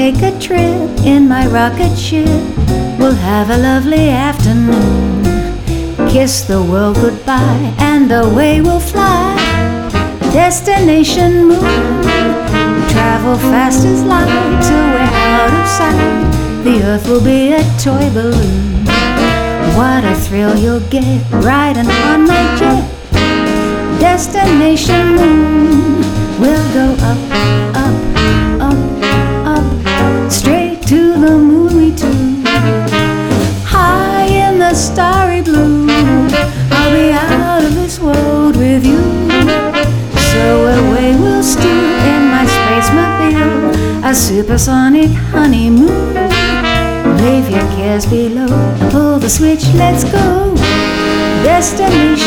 take a trip in my rocket ship. We'll have a lovely afternoon. Kiss the world goodbye and away we'll fly. Destination moon. Travel fast as light till we're out of sight. The earth will be a toy balloon. What a thrill you'll get riding on my jet. Destination moon. We'll go up, up, up, up, straight to the moon we two. High in the starry blue, I'll be out of this world with you. So away we'll steal in my Spacemobile, a supersonic honeymoon. Leave your cares below, pull the switch, let's go. Destination